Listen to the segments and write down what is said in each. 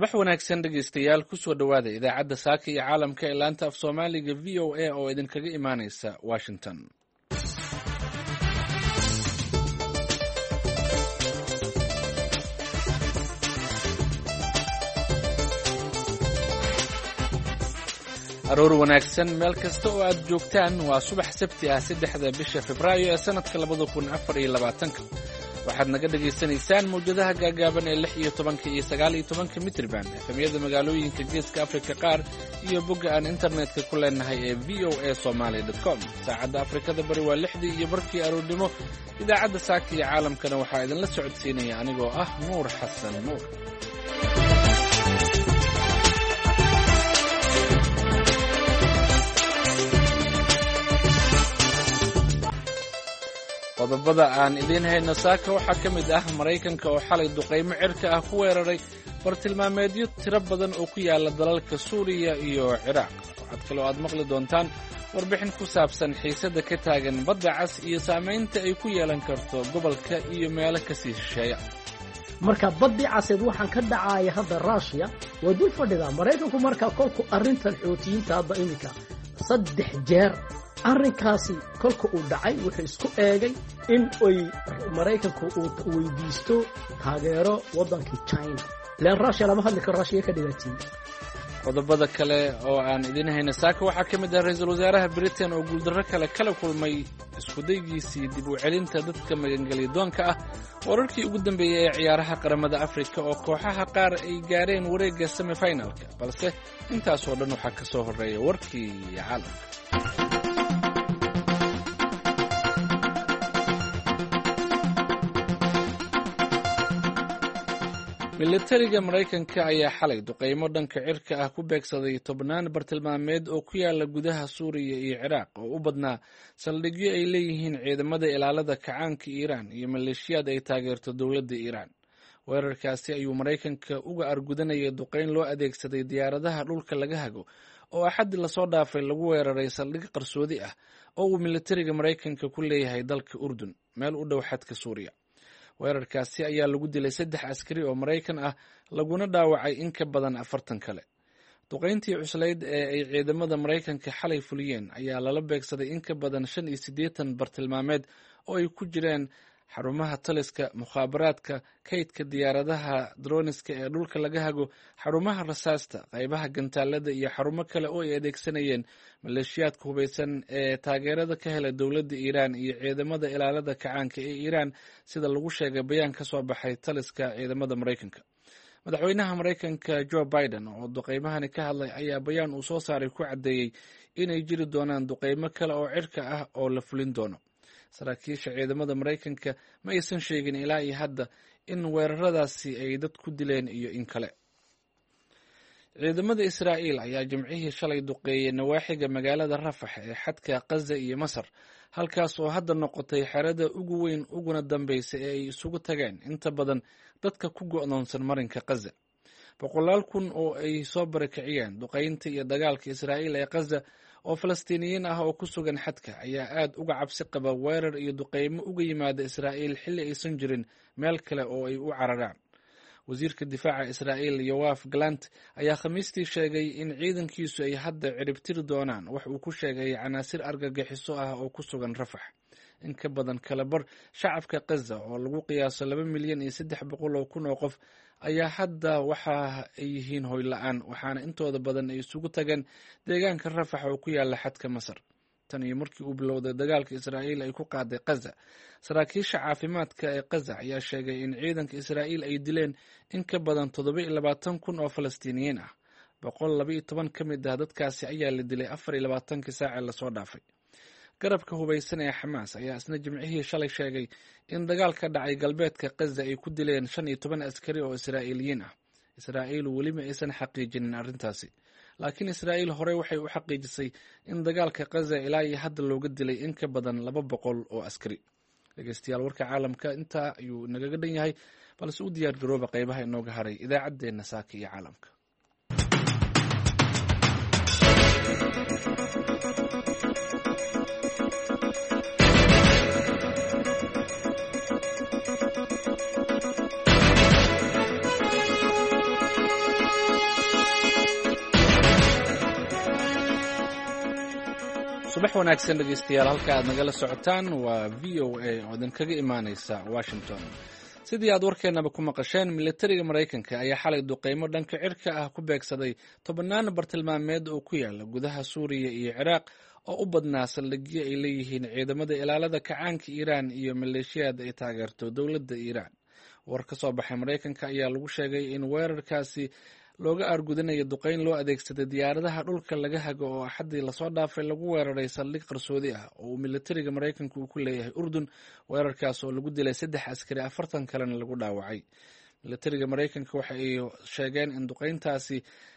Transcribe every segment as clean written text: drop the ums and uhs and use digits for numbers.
subax wanaagsan dhegaystayaal kusoo dhowaada idaacadda saaka iyo caalamka ee laanta af soomaaliga v o a oo idinkaga imaanaysa washington. aroor wanaagsan meel kasta oo aad joogtaan. waa subax sabti ah 3 bisha Febraayo ee sanadka 2024. waxaad naga dhagaysanaysaan mawjadaha gaagaaban ee 16 iyo 19 mitirban efemyada magaalooyinka geeska Afrika qaar iyo bogga aan internetka ku leenahay ee voasomali.com. saacadda Afrikada bari waa 6 iyo barkii aroornimo. idaacadda saaka iyo caalamkana waxaa idinla socodsiinaya anigoo ah Nuur Xasan Nuur. qodobada aan idiin hayno saaka waxaa ka mid ah Maraykanka oo xalay duqeymo cirka ah ku weeraray bartilmaameedyo tiro badan oo ku yaala dalalka Suuriya iyo Ciraaq. waxaad kaloo aad maqli doontaan warbixin ku saabsan xiisada ka taagan Badda Cas iyo saamaynta ay ku yeelan karto gobolka iyo meelo ka sii shisheeya. marka Badda Caseed waxaan ka dhacaya hadda Russia waa dul fadhida Maraykanku marka kolku arrintan xoutiyiinta hadda imika 3 jeer arrinkaasi kolka uu dhacay wuxuu isku eegay in ay Maraykanku uu weydiisto taageero waddanka China leen Russia lama hadli karo Russia ka dhigatay. qodobada kale oo aan idin hayno saaka waxaa ka mid ah ra'iisul wasaaraha Britain oo guuldarro kala kulmay isku daygiisii dib u celinta dadka magangalyadoonka ah. wararkii ugu dambeeyay ee ciyaaraha qaramada Afrika oo kooxaha qaar ay gaareen wareegga semi-finalka, balse intaas oo dhan waxaa ka soo horeeya warkii caalamka. militariga Maraykanka ayaa xalay duqeymo dhanka cirka ah ku beegsaday 10 bartilmaameed oo ku yaala gudaha Suuriya iyo Ciraaq oo u badnaa saldhigyo ay leeyihiin ciidamada ilaalada kacaanka Iiraan iyo maleeshiyaad ay taageerto dowladda Iiraan. weerarkaasi ayuu Maraykanka uga argudanayay duqeyn loo adeegsaday diyaaradaha dhulka laga hago oo axad la soo dhaafay lagu weeraray saldhig qarsoodi ah oo uu militariga Maraykanka ku leeyahay dalka Urdun meel u dhow xadka Suuriya. weerarkaasi ayaa lagu dilay 3 askari oo Maraykan ah laguna dhaawacay in ka badan 40 kale. duqeyntii cuslayd ee ay ciidamada Maraykanka xalay fuliyeen ayaa lala beegsaday in ka badan 85 bartilmaameed oo ay ku jireen xarumaha taliska, mukhaabaraadka, kaydka diyaaradaha droniska ee dhulka laga hago, xarumaha rasaasta, qaybaha gantaalada iyo xarumo kale oo ay adeegsanayeen maleeshiyaadka hubeysan ee taageerada ka helay dowladda Iiraan iyo ciidamada ilaalada kacaanka ee Iiraan, sida lagu sheegay bayaan ka soo baxay taliska ciidamada Maraykanka. madaxweynaha Maraykanka Joe Biden oo duqeymahani ka hadlay ayaa bayaan uu soo saaray ku cadeeyay inay jiri doonaan duqeymo kale oo cirka ah oo la fulin doono. saraakiisha ciidamada Maraykanka ma aysan sheegin ilaa iyo hadda in weeraradaasi ay dad ku dileen iyo in kale. ciidamada Israa'iil ayaa Jimcihii shalay duqeeyay nawaaxiga magaalada Rafax ee xadka Gaza iyo Masar, halkaas oo hadda noqotay xerada ugu weyn uguna dambaysa ee ay isugu tageen inta badan dadka ku go'doonsan marinka Gaza. 100,000 kun oo ay soo barakiciyeen duqeynta iyo dagaalka Israa'iil ee Gaza oo Falastiiniyiin ah oo ku sugan xadka ayaa aad uga cabsi qaba weerar iyo duqeymo uga yimaada Israa'iil xilli aysan jirin meel kale oo ay u cararaan. wasiirka difaaca Israa'iil Yoav Gallant ayaa Khamiistii sheegay in ciidankiisu ay hadda ciribtiri doonaan wax uu ku sheegay canaasir argagixiso ah oo ku sugan Rafax. in ka badan kala bar shacabka Gaza oo lagu qiyaaso 2,300,000 oo qof ayaa hadda waxa ay yihiin hoy la'aan, waxaana intooda badan ay isugu tageen deegaanka Rafax oo ku yaala xadka Masar. tan iyo markii uu bilowday dagaalka Israa'iil ay ku qaaday Gaza, saraakiisha caafimaadka ee Gaza ayaa sheegay in ciidanka Israa'iil ay dileen in ka badan 27,000 oo Falastiiniyiin ah. 112 ka mid ah dadkaasi ayaa la dilay 24 saac la soo dhaafay. garabka hubeysan ee Xamaas ayaa isna Jimcihii shalay sheegay in dagaal ka dhacay galbeedka Gaza ay ku dileen 15 askari oo Israa'iiliyiin ah. Israa'iil weli ma aysan xaqiijinin arrintaasi, laakiin Israa'iil hore waxay u xaqiijisay in dagaalka Gaza ilaa iyo hadda looga dilay in ka badan 200 oo askari. dhegeystayaal, warka caalamka intaa ayuu nagaga dhan yahay, balse u diyaar garooba qaybaha inooga haray idaacaddeenna saaka iyo caalamka. subax wanaagsan dhegeystayaal, halka aad nagala socotaan waa v o a oo idinkaga imaaneysa Washington. sidii aad warkeenaba ku maqasheen, militariga Mareykanka ayaa xalay duqeymo dhanka cirka ah ku beegsaday tobannaan bartilmaameed oo ku yaala gudaha Suuriya iyo Ciraaq oo u badnaa saldhigyo ay leeyihiin ciidamada ilaalada kacaanka Iiraan iyo maleeshiyada ay taageerto dowladda Iiraan. war ka soo baxay Mareykanka ayaa lagu sheegay in weerarkaasi looga argudanayo duqeyn loo adeegsaday diyaaradaha dhulka laga hago oo axadii lasoo dhaafay lagu weeraray saldhig qarsoodi ah oo militariga Mareykanka uu ku leeyahay Urdun. weerarkaas oo lagu dilay 3 askari 40 kalena lagu dhaawacay. militariga Mareykanka waxa ay sheegeen in duqeyntaasi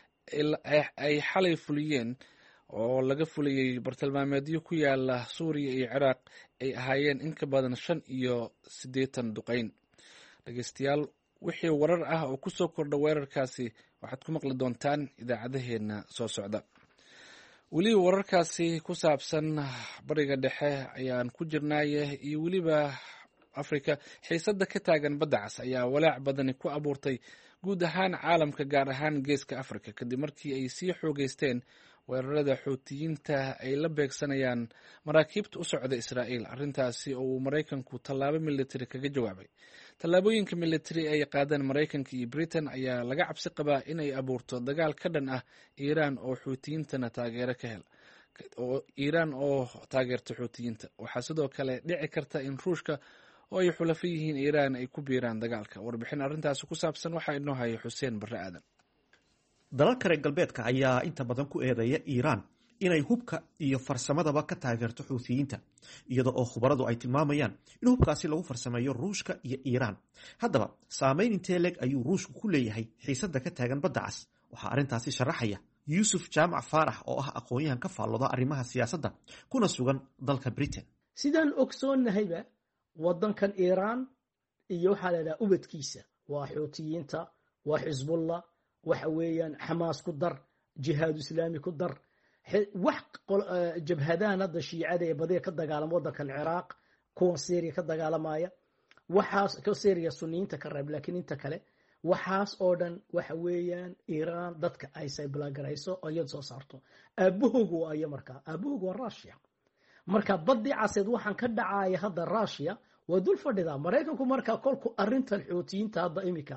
ay xalay fuliyeen oo laga fuliyay bartilmaameedyo ku yaala Suuriya iyo Ciraaq ay ahaayeen in ka badan 85 duqeyn. dhageystayaal, wixii warar ah oo ku soo kordha weerarkaasi waxaad ku maqli doontaan idaacadaheena soo socda. weli wararkaasi ku saabsan bariga dhexe ayaan ku jirnaaye iyo weliba Afrika. xiisada ka taagan badda cas ayaa walaac badani ku abuurtay guud ahaan caalamka, gaar ahaan geeska Afrika, kadib markii ay sii xoogeysteen weerarada Xuutiyiinta ay la beegsanayaan maraakiibta u socda Israa'iil. arrintaasi oo uu Mareykanku tallaabo militari kaga jawaabay. tallaabooyinka militari ay qaadeen Mareykanka iyo Britain ayaa laga cabsi qabaa in ay abuurto dagaal ka dhan ah Iiraan oo Xuutiyiintana taageero ka hel oo Iiraan oo taageerta Xuutiyiinta. waxaa sidoo kale dhici karta in Ruushka oo ay xulafo yihiin Iiraan ay ku biiraan dagaalka. warbixin arrintaasi ku saabsan waxaa inoo haya Xuseen Barre Aadan. dalalka reer galbeedka ayaa inta badan ku eedeeya Iiraan inay hubka iyo farsamadaba ka taageerto Xuutiyiinta, iyada oo khubaradu ay tilmaamayaan in hubkaasi lagu farsameeyo Ruushka iyo Iiraan. haddaba saameyn intee leeg ayuu Ruushku ku leeyahay xiisada ka taagan badda cas? waxaa arrintaasi sharaxaya Yuusuf Jaamac Faarax oo ah aqoon-yahan ka faallooda arrimaha siyaasadda kuna sugan dalka Britain. sidaan ogsoonnahayba waddankan Iiraan iyo waxaa la yidhaha ubadkiisa waa Xuutiyiinta, waa Xisbullah, waxa weeyaan Xamaas ku dar, jihaad islaami ku dar, wax jabhadahan hadda shiicada ee badiya ka dagaalama waddankan Ciraaq, kuwan Syria ka dagaalamaya, waxaas ka Syria sunniyiinta ka reeb, laakiin inta kale waxaas oo dhan waxa weeyaan Iiraan dadka ay sayblaagarayso oo iyada soo saarto. aabahoogu waa markaa aabahoogu waa Russia. marka baddi caseed waxaan ka dhacaya hadda Russia waa dul fadhidaa. Mareykanku markaa kolku arrintan Xuutiyiinta hadda imika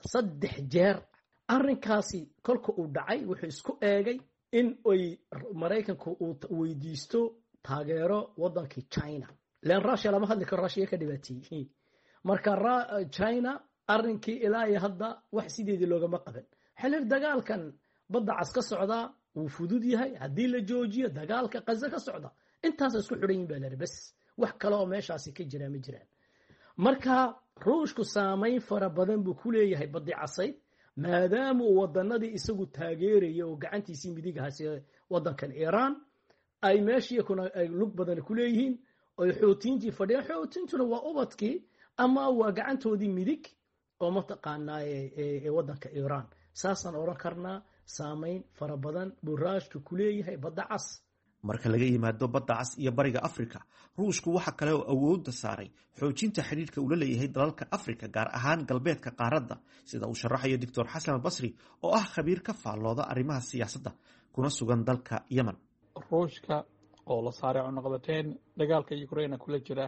3 jeer arrinkaasi kolka uu dhacay wuxuu isku eegay in ay Mareykanku uu weydiisto taageero wadankii China. leen Russia lama hadli karo, Russia ka dhibaatay. marka China arrinkii ilaa iyo hadda wax sideedii loogama qaban. xilli dagaalkan badda cas ka socda uu fudud yahay haddii la joojiyo dagaalka Gaza ka socda. intaas isku xidhan baa la bas wax kale oo meeshaasi ka jira ma jiraan. marka Ruushku saameyn fara badan buu ku leeyahay badda casayd, maadaama uu wadanadii isagu taageeraya oo gacantiisii midigahaasi wadankan Iiraan ay meeshii kuna ay lug badan ku leeyihiin oo Xuutiyiintii fadhiyaan. Xuutiyiintuna waa ubadkii ama waa gacantoodii midig oo mataqaanaa ee wadanka Iiraan. saasan oran karnaa saameyn fara badan buu Ruushku ku leeyahay badda cas. marka laga yimaado badda cas iyo bariga Afrika, Ruushku waxa kale oo awoodda saaray xoojinta xiriirka uu la leeyahay dalalka Afrika, gaar ahaan galbeedka qaaradda, sida uu sharaxayo Dr. Xasan Basri oo ah khabiir ka faallooda arrimaha siyaasadda kuna sugan dalka Yemen. Ruushka oo la saaray cunaqabateyn dagaalka Ukraine kula jira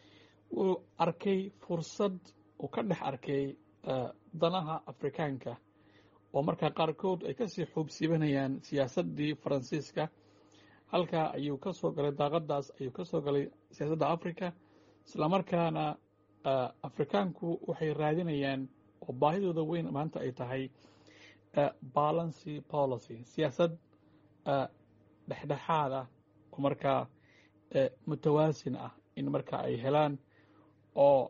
uu arkay fursad uu ka dhex arkay danaha Afrikaanka oo markaa qaarkood ay kasii xuubsiibanayaan siyaasaddii Faransiiska. halkaa ayuu ka soo galay daaqadaas ayuu ka soo galay siyaasadda Afrika. isla markaana Afrikaanku waxay raadinayaan oo baahidooda weyn maanta ay tahay balance policy, siyaasad dhexdhexaad ah oo markaa mutawaasin ah in markaa ay helaan oo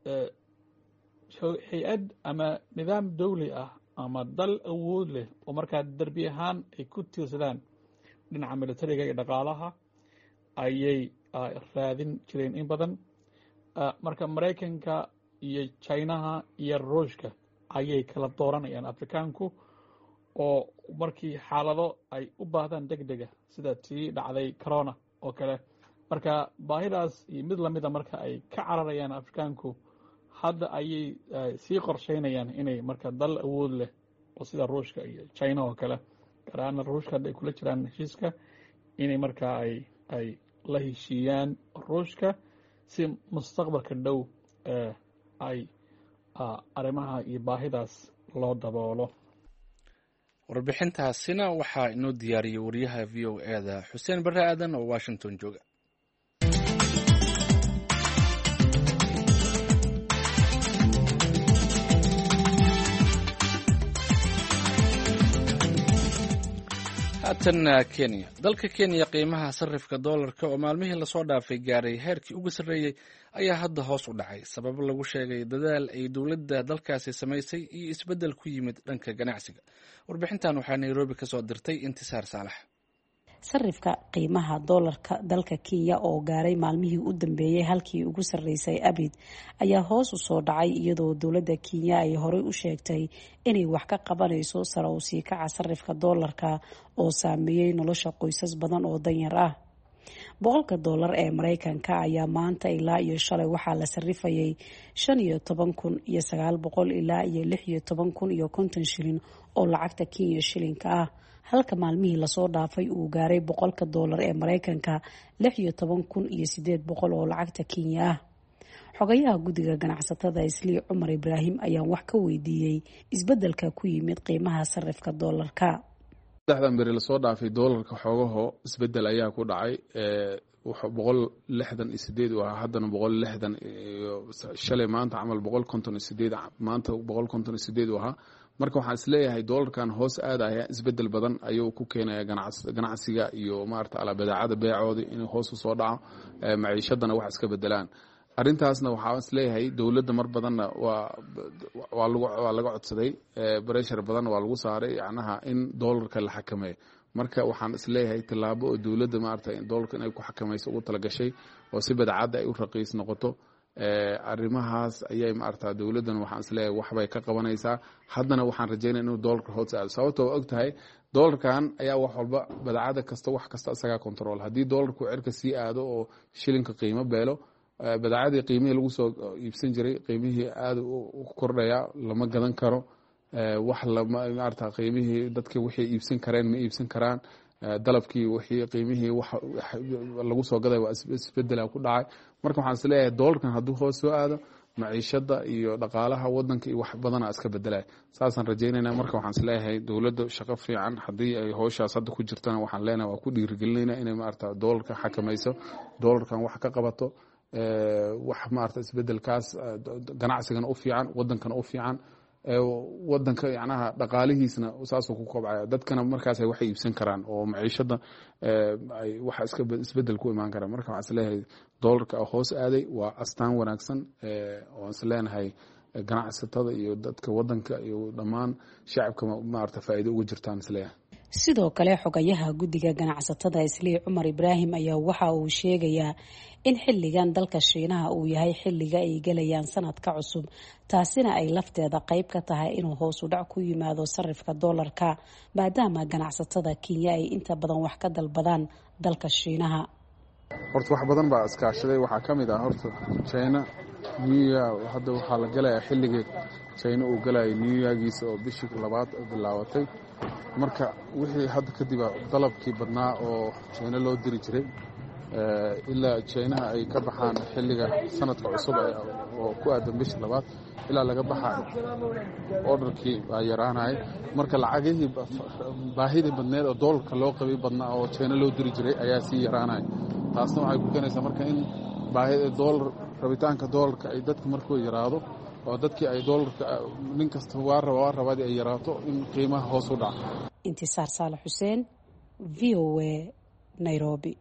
hay-ad ama nidaam dawli ah ama dal awood leh oo markaa darbi ahaan ay ku tiirsadaan dhinaca militariga iyo dhaqaalaha ayay raadin jireen in badan. marka Mareykanka iyo Chinaha iyo Ruushka ayay kala dooranayaan Afrikaanku oo markii xaalado ay u baahdaan degdega sida tii dhacday corona oo kale. marka baahidaas iyo mid lamida marka ay ka cararayaan Afrikaanku, hadda ayay sii qorsheynayaan inay marka dal awood leh oo sida Ruushka iyo China oo kale, gaar ahaan Ruushka ay kula jiraan heshiiska inay markaa ay la heshiiyaan ruushka si mustaqbalka dhow ay arrimaha iyo baahidaas loo daboolo. warbixintaasina waxaa inoo diyaariyey wariyaha v o e-da xuseen barre aadan oo washington jooga. haatan kenya. dalka kenya qiimaha sarifka doolarka oo maalmihii lasoo dhaafay gaaray heerkii ugu sarreeyey ayaa hadda hoos u dhacay sabab lagu sheegay dadaal ay dowladda dalkaasi samaysay iyo isbeddel ku yimid dhanka ganacsiga. warbixintan waxaa nairobi ka soo dirtay intisaar saalax. sarifka qiimaha doolarka dalka kenya oo gaaray maalmihii u dambeeyey halkii ugu sarreysay abid ayaa hoos u soo dhacay iyadoo dowladda kenya ay horey u sheegtay inay wax ka qabanayso sare u sii kaca sarifka doolarka oo saameeyey nolosha qoysas badan oo danyar ah. $100 ee mareykanka ayaa maanta ilaa iyo shalay waxaa la sarifayay 15,900 ilaa iyo 16,050 shilin oo lacagta kenya shilinka ah, halka maalmihii lasoo dhaafay uu gaaray $100 ee mareykanka 16,800 oo lacagta kenya ah. xogayaha guddiga ganacsatada islii cumar ibraahim ayaan wax ka weydiiyey isbeddelka ku yimid qiimaha sarifka doolarka. saddexdan beri lasoo dhaafay doolarka xoogaho isbedel ayaa ku dhacay 168 u ahaa haddana 160 shalay maanta camal 158 maanta 158 u ahaa. marka waxaan isleeyahay doolarkan hoos aadaya isbedel badan ayuu ku keenaya ganacsiga iyo maarata alaabadaacada beecooda inuu hoos u soo dhaco, maciishadana wax iska bedelaan. arrintaasna waxaan isleeyahay dowladda mar badanna waa laga codsaday, breshar badan waa lagu saaray yacnaha in doolarka la xakameeyo. marka waxaan isleeyahay tallaabo oo dowladda maarata doolarka inay ku xakamayso ugu talagashay oo si badacadda ay u raqiis noqoto. arrimahaas ayay maarata dowladdan waxaan isleeyahay waxbay ka qabanaysaa. haddana waxaan rajeynaya inuu doolarka hoos aado sababtoo og tahay doolarkan ayaa wax walba badacada kasta wax kasta isagaa control. haddii doolarku cirka sii aado oo shilinka qiimo beelo, badacadii qiimihii lagu soo iibsan jiray qiimihii aada u kordhaya, lama gadan karo wax maarata qiimihii dadka waxay iibsan kareen ma iibsan karaan, dalabkii wixii qiimihii wax lagu soo gaday waa isbedela ku dhacay. marka waxaan isleeyahay doolarkan hadduu hoos soo aado maciishada iyo dhaqaalaha wadanka iyo wax badana iska bedelay. saasaan rajeynayna. marka waxaan isleeyahay dowladda shaqo fiican haddii ay howshaas hadda ku jirtana waxaan leenahay waa ku dhiirigelinayna inay maarata doolarka xakamayso, doolarkan wax ka qabato, wax maarata isbedelkaas ganacsigana u fiican, wadankana u fiican, wadanka yacnaha dhaqaalihiisna saasuu ku kobcaya, dadkana markaas ay wax iibsan karaan oo maciishada ay wax iska isbedel ku imaan karaan. marka waxaan isleeyahay doolarka hoos aaday waa astaan wanaagsan oo isleenahay ganacsatada iyo dadka wadanka iyo dhammaan shacabka maarata faa'iido uga jirtaan isleeyahay. sidoo kale xogayaha guddiga ganacsatada islii cumar ibraahim ayaa waxa uu sheegayaa in xilligan dalka shiinaha uu yahay xilliga ay gelayaan sanadka cusub, taasina ay lafteeda qayb ka tahay inuu hoos u dhac ku yimaado sarifka doolarka maadaama ganacsatada kenya ay inta badan wax ka dalbadaan dalka shiinaha. horta wax badan baa iskaashaday, waxaa ka mid ah horta China New Year. hadda waxaa la galayaa xilligii China uu galayay New Year-giisa oo bishii labaad bilaabatay. marka wixii hadda kadib dalabkii badnaa oo China loo diri jiray ilaa China ay ka baxaan xilliga sanadka cusub oo ku aadan bishii labaad ilaa laga baxay orderkii baa yaraanay. marka lacagihii baahidii badneed oo doolarka loo qabay badnaa oo China loo diri jiray ayaa sii yaraanay. taasna waxay ku keenaysaa marka in baahida doolar rabitaanka doolarka ay dadka markuu yaraado oo dadkii ay doolarka nin kasta waa rabadii ay yaraato in qiimaha hoos u dhaco. intisaar saalax xuseen, v o a, Nairobi.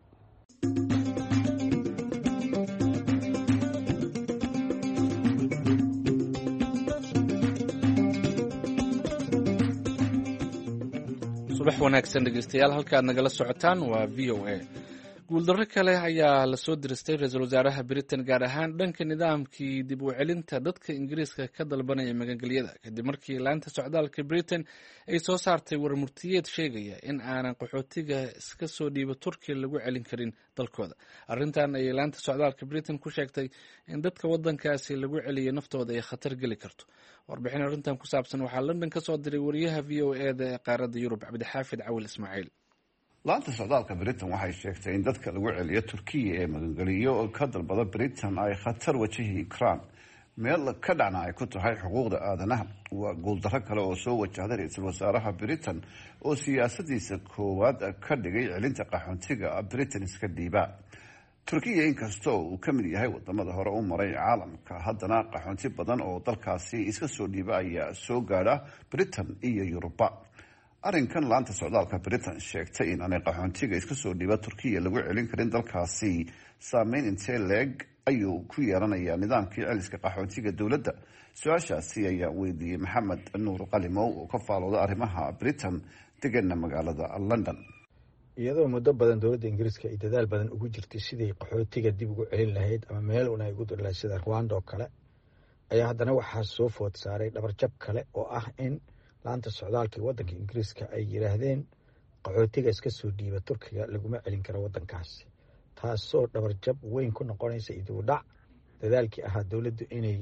subax wanaagsan dhegeystayaal, halkaad nagala socotaan waa v o a. guuldarro kale ayaa lasoo diristay ra-iisul wasaaraha britain gaar ahaan dhanka nidaamkii dib u celinta dadka ingiriiska ka dalbanaya magangelyada kadib markii laanta socdaalka britain ay soo saartay warmurtiyeed sheegaya in aanan qaxootiga iska soo dhiibo turkiya lagu celin karin dalkooda. arrintan ayay laanta socdaalka britain ku sheegtay in dadka wadankaasi lagu celiyo naftooda ay khatar geli karto. warbixin arrintan ku saabsan waxaa london ka soo diray wariyaha v o e da ee qaaradda yurub cabdixaafid cawil ismaaciil. laanta socdaalka Britain waxay sheegtay in dadka lagu celiyo Turkiya ee magangeliyo ka dalbada Britain ay khatar wajihi karaan meel ka dhacna ay ku tahay xuquuqda aadanaha. waa guuldarro kale oo soo wajahday ra-iisul wasaaraha Britain oo siyaasadiisa koowaad ka dhigay celinta qaxoontiga Britain iska dhiiba. Turkiya inkastoo uu ka mid yahay wadamada hore u maray caalamka, haddana qaxoonti badan oo dalkaasi iska soo dhiiba ayaa soo gaadha Britain iyo Yuruba. arrinkan laanta socdaalka Britain sheegtay in aanay qaxoontiga iska soo dhiiba Turkiya lagu celin karin dalkaasi saameyn intee leeg ayuu ku yeelanayaa nidaamkii celiska qaxoontiga dowladda. su-aashaasi ayaa weydiiyey Maxamed Nuur Qalimow oo ka faalooda arrimaha Britain degana magaalada London. iyadoo muddo badan dowladda Ingiriiska ay dadaal badan ugu jirtay sidii qaxootiga dib ugu celin lahayd ama meel una ay ugu diri lahayd sida Rwanda oo kale, ayaa haddana waxaa soo food saaray dhabarjab kale oo ah in laanta socdaalka waddanka Ingiriiska ay yiraahdeen qaxootiga iska soo dhiiba Turkiga laguma celin karo waddankaasi, taasoo dhabarjab weyn ku noqonaysa dib u dhac dadaalkii ahaa dowladdu inay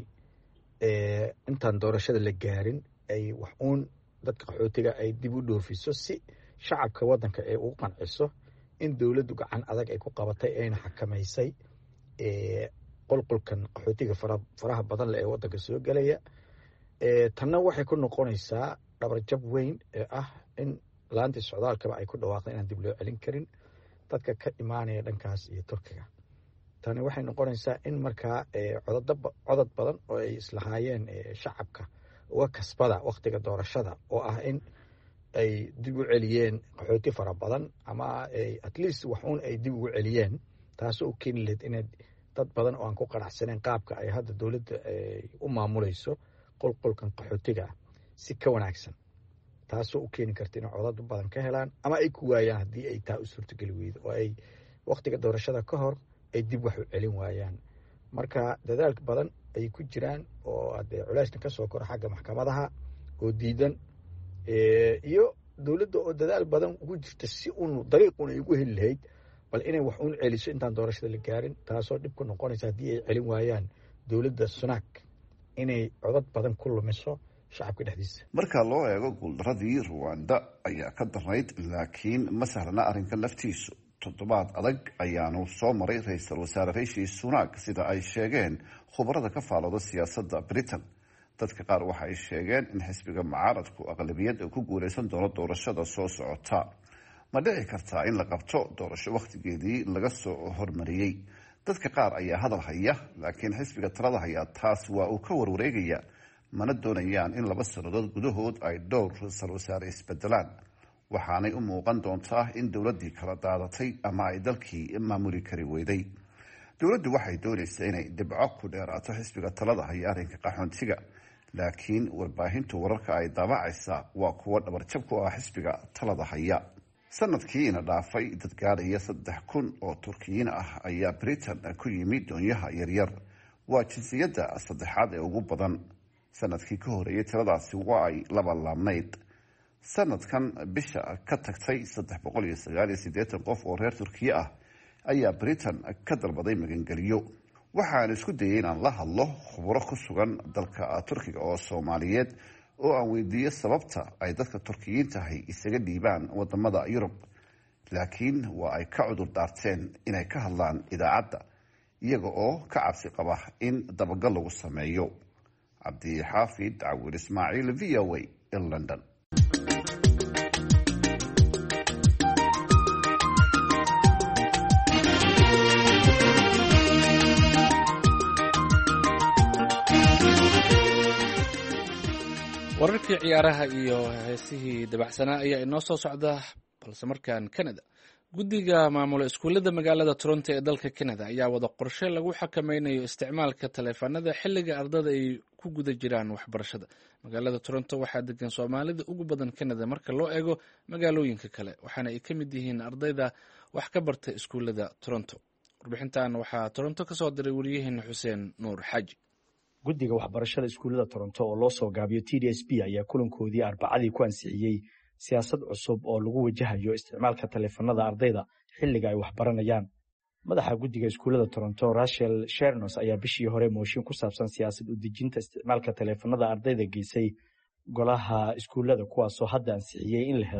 intaan doorashada la gaarin ay wax uun dadka qaxootiga ay dib u dhoofiso si shacabka waddanka ay ugu qanciso in dowladdu gacan adag ay ku qabatay ayna xakamaysay qolqolkan qaxootiga faraha badan leh ee waddanka soo gelaya. tanna waxay ku noqonaysaa dhabarjab weyn ee ah in laantii socdaalkaba ay ku dhawaaqday inaan dib loo celin karin dadka ka imaanaya dhankaas iyo Turkiga. tani waxay noqonaysaa in markaa codad badan oo ay islahaayeen shacabka uga kasbada waqtiga doorashada oo ah in ay dib u celiyeen qaxooti fara badan ama at least wax uun ay dib ugu celiyeen, taasoo u keeni lahayd in dad badan oo aan ku qanacsaneyn qaabka ay hadda dowladda u maamulayso qolqolkan qaxootiga si ka wanaagsan, taasoo u keeni karta inay codad badan ka helaan ama ay ku waayaan haddii ay taa u suurtogeli weydo oo ay waqtiga doorashada ka hor ay dib wax u celin waayaan. marka dadaal badan ay ku jiraan oo hadee culayska ka soo koro xagga maxkamadaha oo diidan iyo dowladda oo dadaal badan ugu jirta si uun dariiqun ay ugu heli lahayd bal inay wax uun celiso intaan doorashada la gaarin, taasoo dhib ku noqonaysa haddii ay celin waayaan dowladda Sunak inay codad badan ku lumiso shacabka dhexdiisa. marka loo eego guuldaradii Rwanda ayaa ka darnayd, laakiin ma sahlana arrinkan laftiisu. toddobaad adag ayaanu soo maray ra-iisul wasaare Rishi Sunak sida ay sheegeen khubarada ka faalooda siyaasadda Britain. dadka qaar waxa ay sheegeen in xisbiga mucaaradku aqlabiyad ku guuleysan doono doorashada soo socota. ma dhici kartaa in la qabto doorasho waqtigeedii laga soo hormariyey? dadka qaar ayaa hadal haya, laakiin xisbiga talada haya taas waa uu ka warwareegaya, mana doonayaan in 2 sannadood gudahood ay dhowr ra-iisul wasaare isbedelaan. waxaanay u muuqan doontaa in dowladdii kala daadatay ama ay dalkii maamuli kari weyday. dowladdu waxay doonaysaa inay dhibco ku dheeraato xisbiga talada haya arrinka qaxoontiga, laakiin warbaahintu wararka ay daabacaysa waa kuwo dhabarjab ku ah xisbiga talada haya. sanadkiina dhaafay dad gaadhaya 3,000 oo Turkiyiin ah ayaa Britain ku yimid doonyaha yaryar. waa jinsiyadda saddexaad ee ugu badan. sanadkii ka horeeyay tiradaasi waa ay laabnayd. sanadkan bisha ka tagtay 389 qof oo reer Turkiya ah ayaa Britain ka dalbaday magangeliyo. waxaan isku dayay inaan la hadlo khubaro ku sugan dalka Turkiga oo Soomaaliyeed oo aan weydiiyay sababta ay dadka Turkiyiinta ahi isaga dhiibaan wadamada Yurub, laakiin waa ay ka cudur daarteen inay ka hadlaan idaacadda iyaga oo ka cabsi qaba in dabagal lagu sameeyo. Cabdi Xaafid Cawil Ismaaciil, VOA, London. wararkii ciyaaraha iyo heesihii dabacsanaa ayaa inoo soo socda, balse markaan Canada. guddiga maamula iskuullada magaalada Toronto ee dalka Canada ayaa wada qorshe lagu xakameynayo isticmaalka taleefanada xilliga ardada ay ku guda jiraan waxbarashada. magaalada Toronto waxaa degan Soomaalida ugu badan Canada marka loo eego magaalooyinka kale, waxaana ay ka mid yihiin ardayda wax ka barta iskuullada Toronto. warbixintan waxaa Toronto ka soo diray wariyaheena Xuseen Nuur Xaaji. guddiga waxbarashada iskuullada Toronto oo loo soo gaabiyo TDSB ayaa kulankoodii Arbacadii ku ansixiyey siyaasad cusub oo lagu wajahayo isticmaalka taleefanada ardayda xilliga ay waxbaranayaan. madaxa guddiga iskuullada Toronto Rachel Chernos ayaa bishii hore mooshin ku saabsan siyaasad u dejinta isticmaalka taleefanada ardayda geysay golaha iskuullada, kuwaasoo hadda ansixiyey in la helo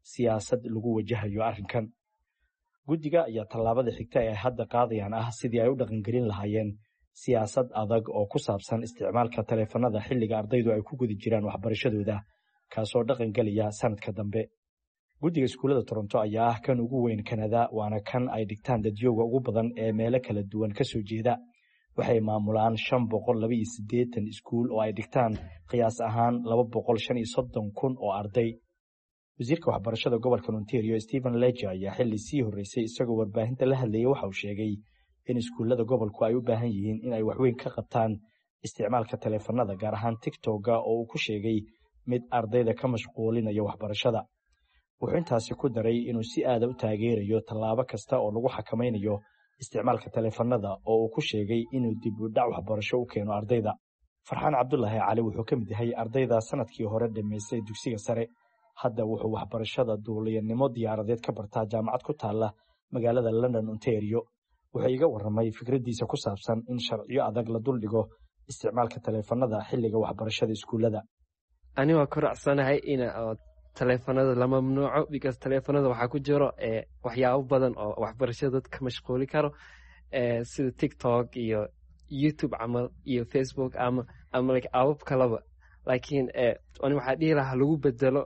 siyaasad lagu wajahayo arrinkan. Guddiga ayaa tallaabada xigta ee hadda qaadayaan ah sidii ay u dhaqangelin lahaayeen siyaasad adag oo ku saabsan isticmaalka taleefanada xilliga ardaydu ay ku guda jiraan waxbarashadooda, kaasoo dhaqangelaya sanadka dambe. Guddiga iskuullada Toronto ayaa ah kan ugu weyn Kanada, waana kan ay dhigtaan dadyooga ugu badan ee meelo kala duwan ka soo jeeda. Waxay maamulaan 582 iskuul oo ay dhigtaan qiyaas ahaan 235,000 oo arday. Wasiirka waxbarashada gobolka Ontario Stephen Ledger ayaa xilli sii horeysay isagoo warbaahinta la hadlayay waxa uu sheegay in iskuullada gobolku ay u baahan yihiin in ay waxweyn ka qabtaan isticmaalka taleefanada, gaar ahaan TikTok-ga oo uu ku sheegay mid ardayda ka mashquulinaya waxbarashada. Wuxuu intaasi ku daray inuu si aad u taageerayo tallaabo kasta oo lagu xakameynayo isticmaalka taleefanada oo uu ku sheegay inuu dib u dhac waxbarasho u keeno ardayda. Farxaan Cabdulaahi Cali wuxuu ka mid yahay ardayda sanadkii hore dhameysay dugsiga sare. Hadda wuxuu waxbarashada duuliyanimo diyaaradeed ka bartaa jaamacad ku taala magaalada London, Ontario. Wuxuu iga warramay fikradiisa ku saabsan in sharciyo adag la duldhigo isticmaalka taleefanada xilliga waxbarashada iskuullada. Ani waa ku raacsanahay in taleefanada la mamnuuco because taleefanada waxaa ku jiro waxyaabo badan oo waxbarashada dadka mashquuli karo sida TikTok iyo YouTube camal iyo Facebook ama like abab kalaba. Laakiin ani waxaa dhihi lahaa lagu bedelo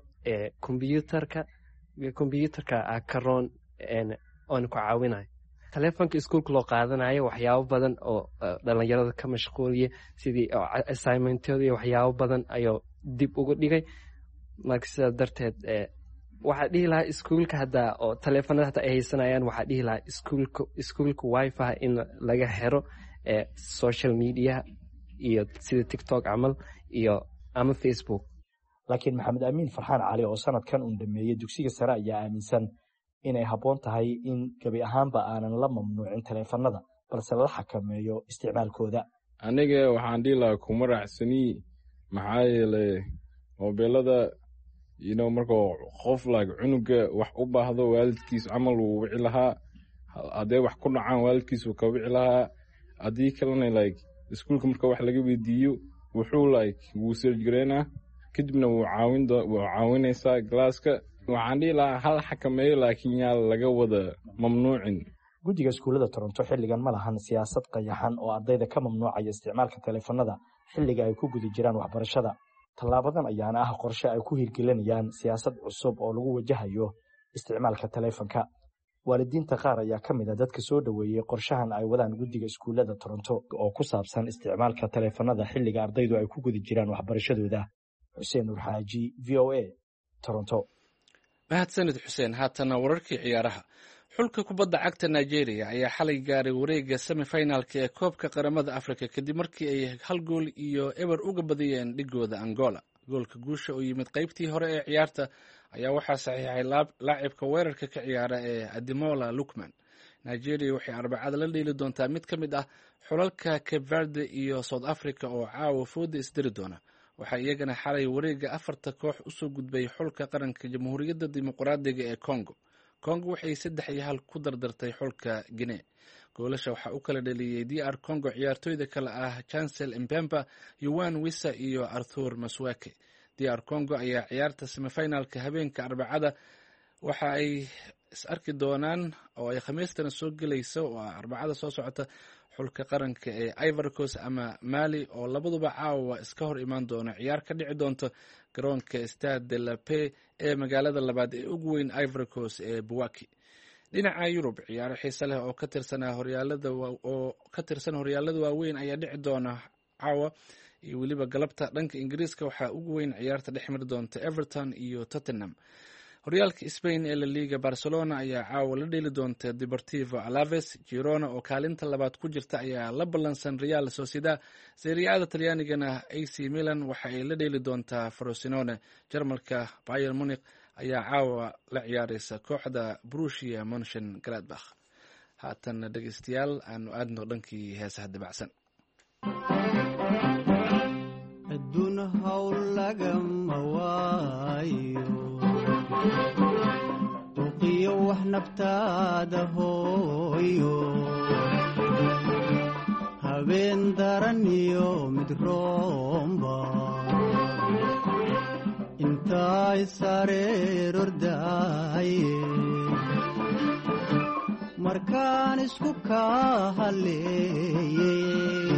computerka karoon oon ku caawinayo. Taleefanka iskuulka loo qaadanayo waxyaabo badan oo dhalinyarada ka mashquuliya sidii assignmentyada iyo waxyaabo badan ayuu dib uga dhigay. Marka sidaas darteed waxaa dhihi lahaa iskuulka hadda oo taleefanada hata ay haysanayaan waxaa dhihi lahaa iskuulka wifi in laga xiro social media iyo sida TikTok camal iyo ama Facebook. Laakiin Maxamed Amiin Farxaan Cali oo sanadkan uu dhameeyay dugsiga sare ayaa aaminsan inay habboon tahay in gabi ahaanba aanan la mamnuucin taleefanada balse la xakameeyo isticmaalkooda. Aniga waxaan dhihi lahaa kuma raacsani maxaa yeelay mobilada markuu qof cunuga wax u baahdo waalidkiis camal uu wici lahaa, haddee wax ku dhacaan waalidkiis uu ka wici lahaa, haddii kalena iskuulka marka wax laga weydiiyo wuxuu wuu searchgareynaa kadibna wuu caawinaysaa galaaska. Waxaan dhihi lahaa hal xakameeyo laakiin yaa laga wada mamnuucin. Guddiga iskuullada Toronto xilligan ma lahan siyaasad qayaxan oo ardayda ka mamnuucaya isticmaalka taleefanada xilliga ay ku guda jiraan waxbarashada. Tallaabadan ayaana ah qorshe ay ku hirgelinayaan siyaasad cusub oo lagu wajahayo isticmaalka taleefanka. Waalidiinta qaar ayaa ka mid ah dadka soo dhaweeyay qorshahan ay wadaan guddiga iskuullada Toronto oo ku saabsan isticmaalka taleefanada xilliga ardaydu ay ku guda jiraan waxbarashadooda. Xuseen Nur Xaaji, VOA, Toronto. mahadsanid Xuseen. Haatana wararkii ciyaaraha. Xulka kubadda cagta Nigeria ayaa xalay gaaray wareegga semifinalka ee koobka qaramada Afrika kadib markii ay 1-0 uga badiyeen dhigooda Angola. Goolka guusha oo yimid qaybtii hore ee ciyaarta ayaa waxaa saxiixay laacibka weerarka ka ciyaara ee Ademola Lookman. Nigeria waxay Arbacada la dheeli doontaa mid ka mid ah xulalka Cape Verde iyo South Africa oo caawa fooda isdiri doona. waxaa iyagana xalay wareegga 4 koox usoo gudbay xulka qaranka Jamhuuriyadda Dimuqraadiga ee Congo. Congo waxay 3-1 ku dardartay xulka Guinea. goolasha waxaa u kala dhaliyay DR Congo ciyaartooyda kale ah Chancel Mbemba, Yuan Wissa iyo Arthur Maswake. DR Congo ayaa ciyaarta semifinalka habeenka Arbacada waxa ay is arki doonaan oo ay Khamiistana soo galayso oo Arbacada soo socota xulka qaranka ee Ivory Coast ama Mali oo labaduba caawa iska hor imaan doona ciyaar ka dhici doonta garoonka Stade de la Paix ee magaalada labaad ee ugu weyn Ivory Coast ee Bouake. dhinaca Yurub ciyaaro xiiso leh oo ka tirsan horyaalada waaweyn ayaa dhici doona caawa iyo weliba galabta. Dhanka Ingiriiska waxaa ugu weyn ciyaarta dhex mari doonta Everton iyo Tottenham. horyaalka Spain ee La Liga, Barcelona ayaa caawa la dheeli doonta Deportivo Alaves. Girona oo kaalinta labaad ku jirta ayaa la ballansan Real Sociedad. Serie A Talyaanigana AC Milan waxa ay la dheeli doontaa Frosinone. Jarmalka Bayern Munich ayaa caawa la ciyaaraysa kooxda Borussia Mönchengladbach. haatan dhegeystayaal aanu aadno dhankii heesaha dabacsan. adduun hawl lagama waayo uqiyo wax naftaada hooyo habeen daran iyo mid roomba intaa intaay sareer ordaaye markaan isku kaa haleeyey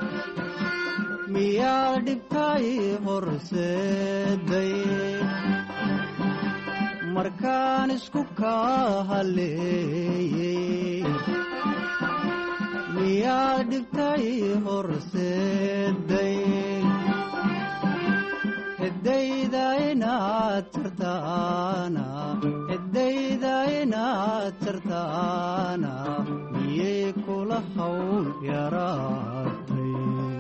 miyaad dhibtay horseeday markaan isku kaa haleeyey miyaad dhibtay horseeday ciddayda inaad tartaana miyay kula hawl yaraatay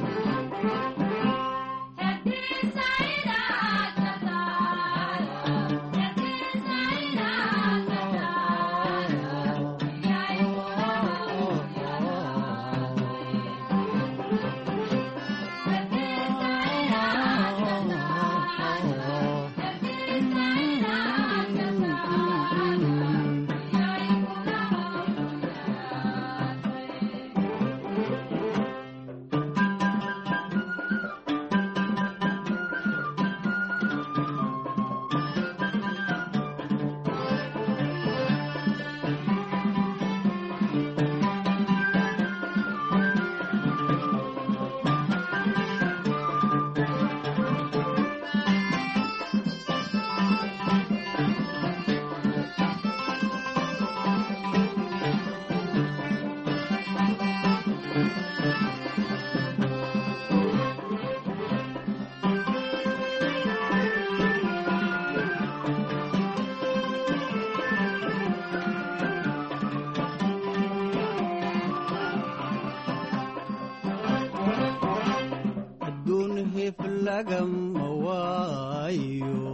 lagama waayo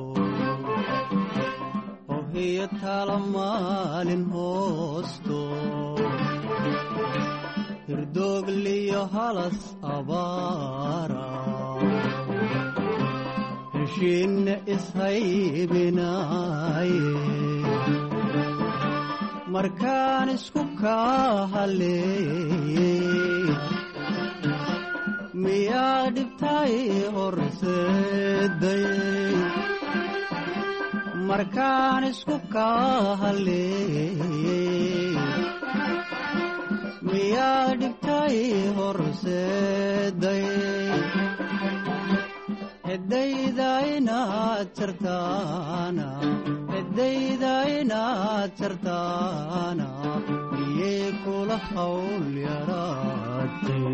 ohiyo tala maalin hoosto hirdoogliyo halas abaara heshiinna ishaybinaaye markaan isku kaa haleeyey miyaa dhibtay horseeday markaan isku kaa haleeyey miyaa dhibtay horseeday ciddayda inaad jartaana miyay kula hawl yaraatay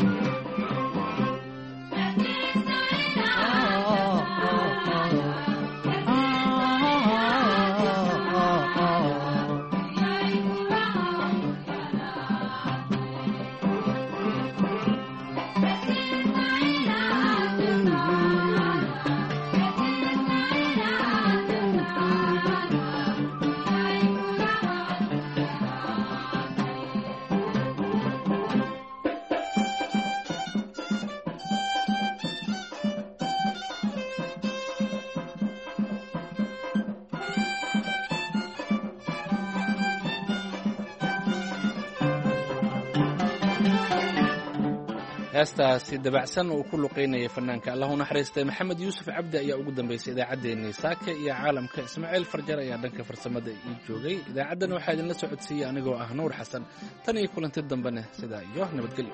heestaasi dabacsan uu ku luqaynaya fanaanka allahu naxariistay maxamed yuusuf cabdi ayaa ugu dambaysay idaacaddeenii saaka iyo caalamka ismaaciil farjar ayaa dhanka farsamada ii joogay idaacaddan waxaa idinla socodsiiyey anigoo ah nuur xasan tan iyo kulanti dambena sidaa iyo nabadgelyo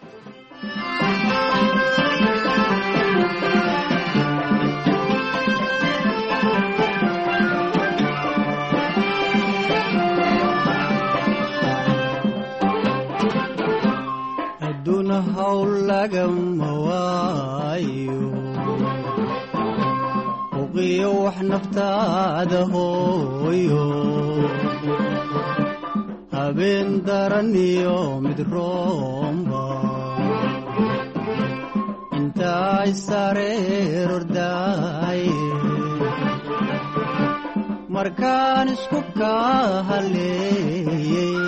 adduuna hawl lagama waayo uqiyo wax naftaada hooyo habeen daran iyo mid roomba intaay sareer ordaaye markaan isku kaa haleeyey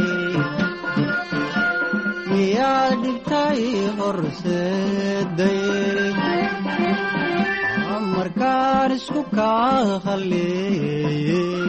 miyaa dhibtay horseeday markaan isku kaa haleeyey